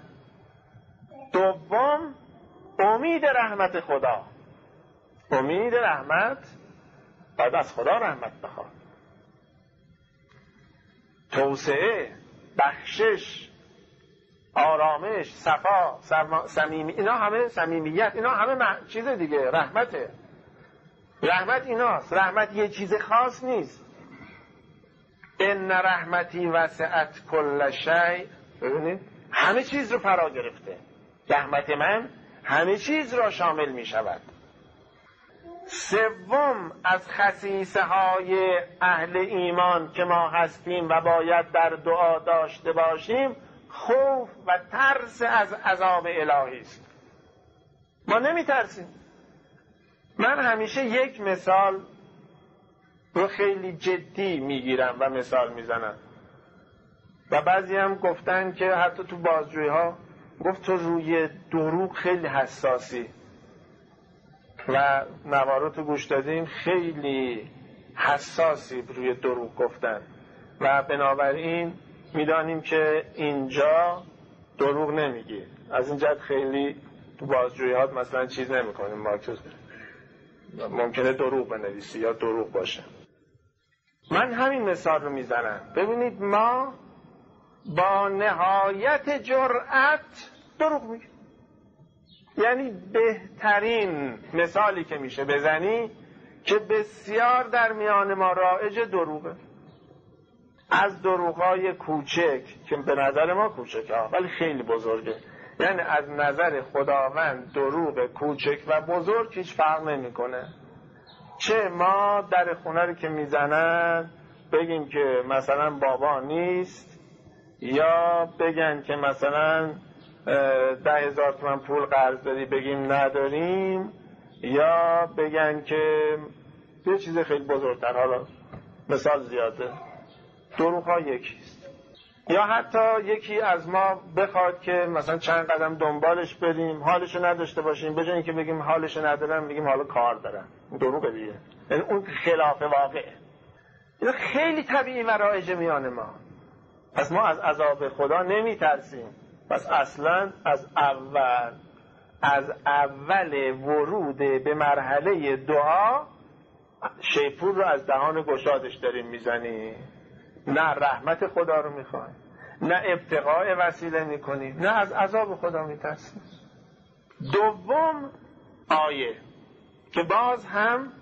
دوم امید رحمت خدا. امید رحمت، باید از خدا رحمت بخواد. توسعه، بخشش، آرامش، صفا، صمیمی، اینا همه صمیمیت، اینا همه چیز دیگه رحمته. رحمت ایناست. رحمت یه چیز خاص نیست. ان رحمتی وسعت کل شیء. ببینید همه چیز رو فرا گرفته. رحمت من همه چیز را شامل می شود. سوم از خصیصه های اهل ایمان که ما هستیم و باید در دعا داشته باشیم، خوف و ترس از عذاب الهی است. ما نمی ترسیم. من همیشه یک مثال رو خیلی جدی میگیرم و مثال میزنم و بعضی هم گفتن که حتی تو بازجویی ها گفت تو روی دروغ خیلی حساسی و نوارو تو گوش دادیم، خیلی حساسی روی دروغ گفتن و بنابراین میدانیم که اینجا دروغ نمیگه. از این جهت خیلی تو بازجوییات مثلا چیز نمیکنیم، مارکس ممکنه دروغ بنویسی یا دروغ باشه. من همین مثال رو میزنم. ببینید ما با نهایت جرأت دروغ میگیم. یعنی بهترین مثالی که میشه بزنی که بسیار در میان ما رایج دروغه. از دروغ‌های کوچک که به نظر ما کوچکه ها ولی خیلی بزرگه، یعنی از نظر خداوند دروغ کوچک و بزرگ هیچ فرق نمیکنه. چه ما در خونه رو که میزنن بگیم که مثلا بابا نیست، یا بگن که مثلا ده هزار تومن پول قرض داری بگیم نداریم، یا بگن که یه چیز خیلی بزرگتر، حالا مثال زیاده، دروغ ها یکیست. یا حتی یکی از ما بخواد که مثلا چند قدم دنبالش بریم حالشو نداشته باشیم، به جای اینکه بگیم حالشو ندارم بگیم حالا کار دارم، دروغه دیگه، یعنی اون خلاف واقعه. این خیلی طبیعی و رایج میان ما. پس ما از عذاب خدا نمی ترسیم. پس اصلا از اول از اول ورود به مرحله دعا شیپور رو از دهان گشادش داریم میزنیم. نه رحمت خدا رو میخوایم، نه ابتغاء وسیله میکنیم، نه از عذاب خدا میترسیم. دوم آیه که باز هم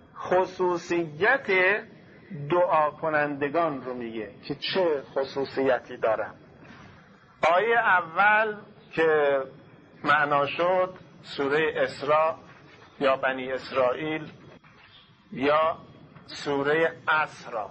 خصوصیت دعا کنندگان رو میگه که چه خصوصیتی دارن. آیه اول که معنا شد سوره اسراء یا بنی اسرائیل یا سوره اسراء.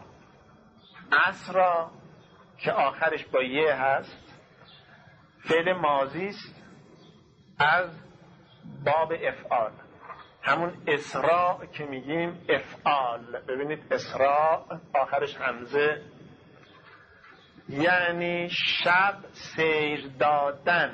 اسراء که آخرش با یه هست، فعل ماضی است از باب افعال، همون اسراء که میگیم افعال. ببینید اسراء آخرش همزه، یعنی شب سیر دادن.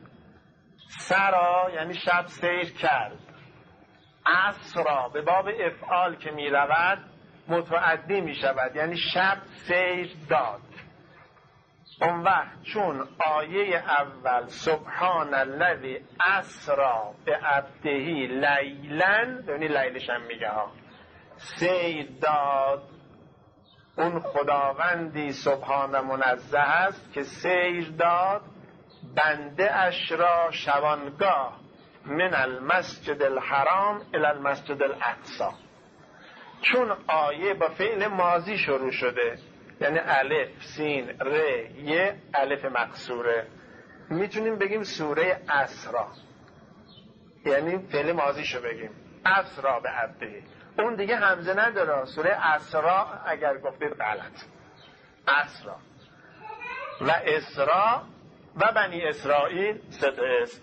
سرا یعنی شب سیر کرد. اسرا به باب افعال که می رود متعدی می شود، یعنی شب سیر داد. اون وقت چون آیه اول سبحان الذی اسرا به عبده لیلا، ببینید لیلش هم میگه ها، سیر داد، اون خداوندی سبحان منزه است که سیر داد بنده اش را شبانگاه من المسجد الحرام الی المسجد الاقصی. چون آیه با فعل ماضی شروع شده، یعنی الف سین ر یه الف مقصوره، میتونیم بگیم سوره اسرا، یعنی فعل ماضیشو بگیم اسرا به عبده. اون دیگه همزه نداره، سوره اسرا اگر گفتید غلط. اسرا و اسرا و بنی اسرائیل سه تا اسم.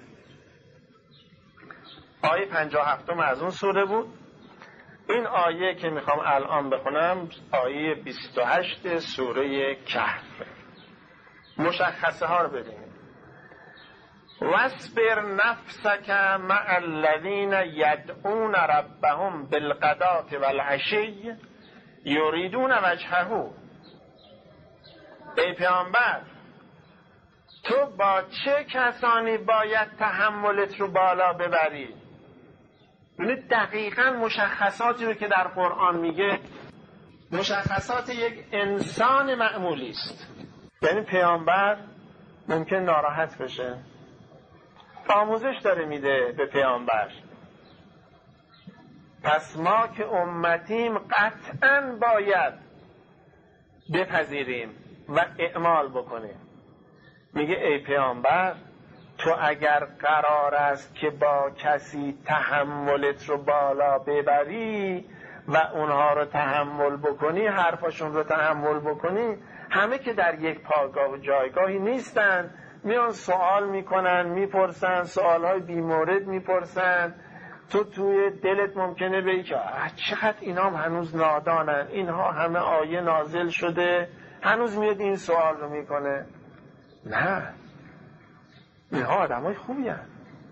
آیه پنجاه و هفتم از اون سوره بود. این آیه که میخوام الان بخونم آیه بیست و هشت سوره کهف. مشخصه ها رو ببینید. واصبر نفسک مع الذین یدعون ربهم بالغداة والعشی یریدون وجهه. ای پیامبر، تو با چه کسانی باید تحملت رو بالا ببری؟ ببینید دقیقاً مشخصاتی رو که در قرآن میگه مشخصات یک انسان معمولی است. یعنی پیامبر ممکن ناراحت بشه، آموزش داره میده به پیامبر. پس ما که امتیم قطعاً باید بپذیریم و اعمال بکنیم. میگه ای پیامبر، تو اگر قرار است که با کسی تحملت رو بالا ببری و اونها رو تحمل بکنی، حرفاشون رو تحمل بکنی، همه که در یک پایگاه و جایگاهی نیستن، میان سوال میکنن، میپرسن، سوالهای بیمورد میپرسن، تو توی دلت ممکنه بگی که چقدر اینا هم هنوز نادانن، اینها همه آیه نازل شده هنوز میاد این سوال رو میکنه. نه، اینها آدم های خوبی هست.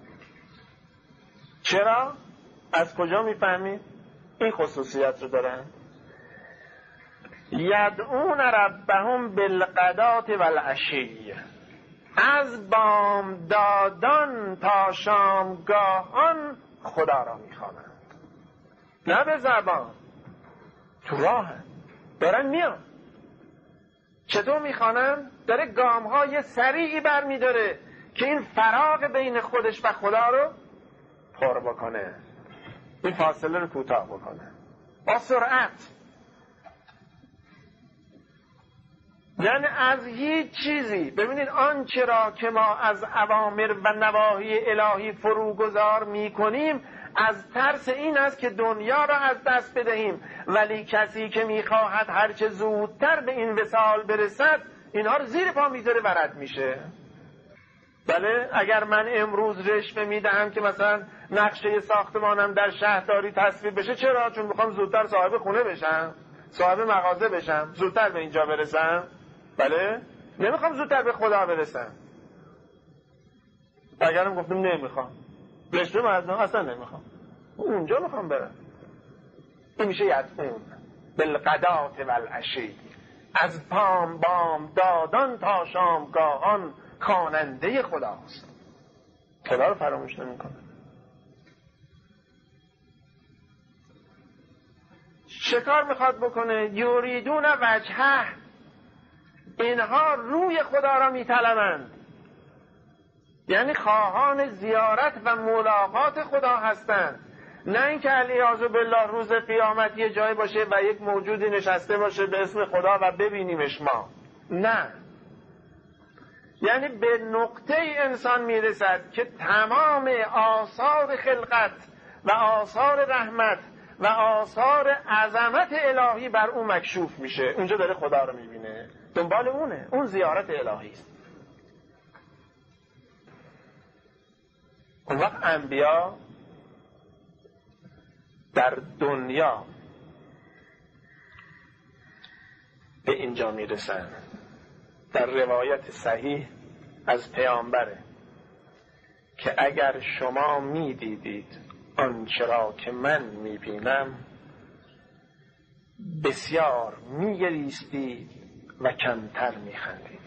چرا؟ از کجا میفهمید؟ این خصوصیت رو دارن. یدعون ربهم بالغداة والعشی، از بامدادان تا شامگاهان خدا را میخوانند. نه به زبان، تو راه دارن میان. چطور میخوانند؟ داره گامهای سریعی بر میداره که این فراغ بین خودش و خدا رو پر بکنه، این فاصله رو کوتاه بکنه با سرعت. یعنی از هیچ چیزی، ببینید آنچه را که ما از اوامر و نواهی الهی فروگذار میکنیم از ترس این است که دنیا را از دست بدهیم، ولی کسی که میخواهد هرچه زودتر به این وصال برسد اینها رو زیر پا میذاره و رد میشه. بله، اگر من امروز رشوه میدهم که مثلا نقشه ساختمانم در شهرداری تصویب بشه، چرا؟ چون میخوام زودتر صاحب خونه بشم، صاحب مغازه بشم، زودتر به اینجا برسم. بله، نمیخوام زودتر به خدا برسم. اگرم گفتم نمیخوام رشوه مردم، اصلا نمیخوام، اونجا میخوام برم. این میشه یدعون بالغداة والعشی، از بام بام دادان تا شامگاهان خواننده خداست. خدا رو فراموش نمیکنه. شکار میخواد بکنه؟ یریدون وجهه، اینها روی خدا را میطلبند، یعنی خواهان زیارت و ملاقات خدا هستند، نه اینکه علیاذ بالله روز قیامت یه جای باشه و یک موجودی نشسته باشه به اسم خدا و ببینیمش ما. نه، یعنی به نقطه انسان میرسد که تمام آثار خلقت و آثار رحمت و آثار عظمت الهی بر اون مکشوف میشه. اونجا داره خدا رو میبینه، دنبال اونه، اون زیارت الهی است. اون وقت انبیا در دنیا به اینجا میرسن. در روایت صحیح از پیامبره که اگر شما میدیدید آنچه را که من میبینم بسیار میگریستید و کمتر میخندید.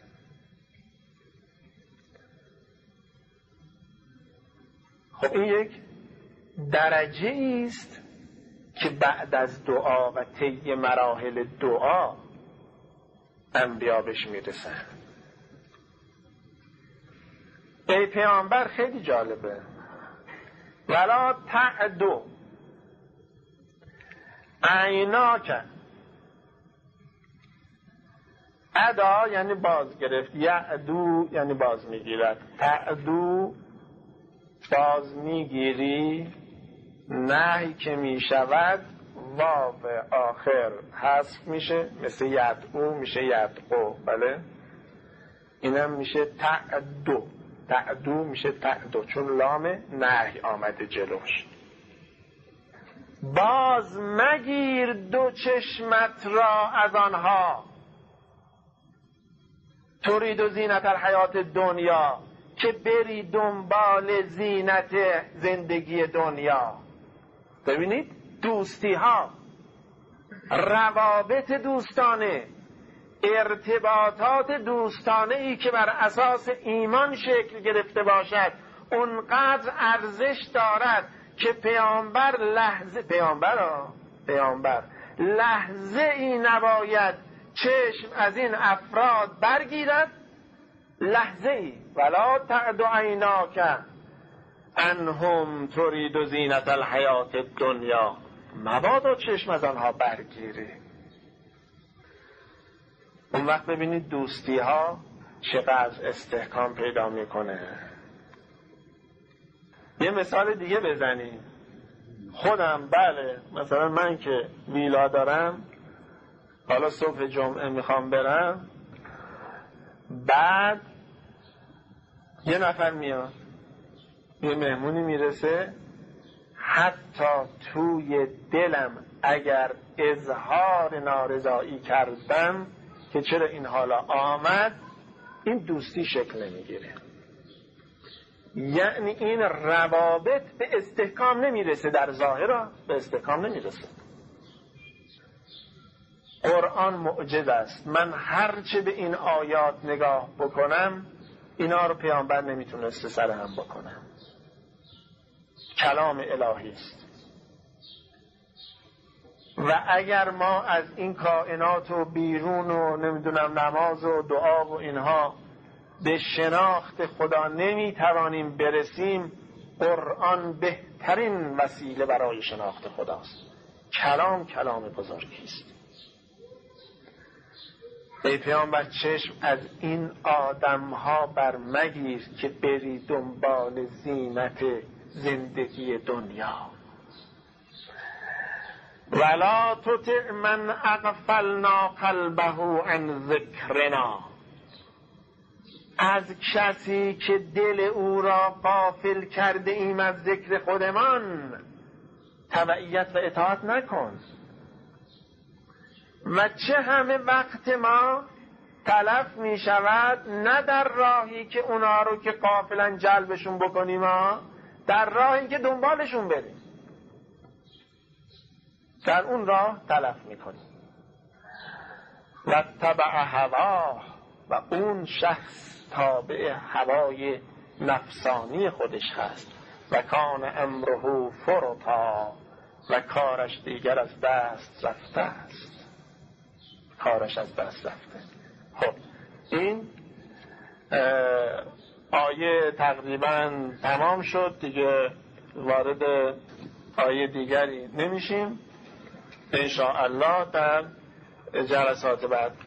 خب این یک درجه است که بعد از دعا و طی مراحل دعا انبیا بهش میرسن. ای پیامبر خیلی جالبه، ولا تعدو عیناک، ادا یعنی باز گرفت، یعدو یعنی باز میگیرد، تعدو باز میگیری، نهی که میشود واو آخر حذف میشه، مثل یدعو میشه یدعو. بله، اینم میشه تعدو، تعدو میشه تعدو چون لام نهی آمده جلوش. باز مگیر دو چشمت را از آنها، ترید و زینت الحیات دنیا، که بری دنبال زینت زندگی دنیا. ببینید دوستی ها، روابط دوستانه، ارتباطات دوستانه ای که بر اساس ایمان شکل گرفته باشد اونقدر ارزش دارد که پیامبر لحظه پیامبر ها پیامبر لحظه ای نباید چشم از این افراد برگیرد، لحظه ای. ولا تعد عیناک انهم ترید زینت الحیات دنیا، مبادا چشم از آنها برگیری. اون وقت ببینید دوستی ها چقدر استحکام پیدا میکنه. یه مثال دیگه بزنیم. خودم بله مثلا من که ویلا دارم، حالا صبح جمعه میخوام برم، بعد یه نفر میاد، یه مهمونی میرسه، حتی توی دلم اگر اظهار نارضایی کردم که چرا این حالا آمد، این دوستی شکل نمیگیره. یعنی این روابط به استحکام نمیرسه، در ظاهر به استحکام نمیرسه. قرآن معجز است. من هرچه به این آیات نگاه بکنم اینا رو پیامبر نمیتونسته سرهم بکنم. کلام الهی است. و اگر ما از این کائنات و بیرون و نمیدونم نماز و دعا و اینها به شناخت خدا نمیتوانیم برسیم، قرآن بهترین وسیله برای شناخت خداست. کلام کلام بزرگی است. ای پیامبر چشم از این آدمها بر مگیر که بری دنبال زینت زندگی دنیا. ولا تطع من اغفلنا قلبه عن ذکرنا، از کسی که دل او را غافل کرده ایم از ذکر خودمان تبعیت و اطاعت نکن. و چه همه وقت ما تلف می شود نه در راهی که اونا رو که غافلن جلبشون بکنیم، ها در راهی که دنبالشون بریم، در اون راه تلف می کنیم. و تبع هوا، و اون شخص تابع هوای نفسانی خودش هست. و کان امره فرطا، و کارش دیگر از دست رفته است. کارش از دست رفته. خب این آیه تقریبا تمام شد دیگه، وارد آیه دیگری نمیشیم. ان شاء الله در جلسات بعد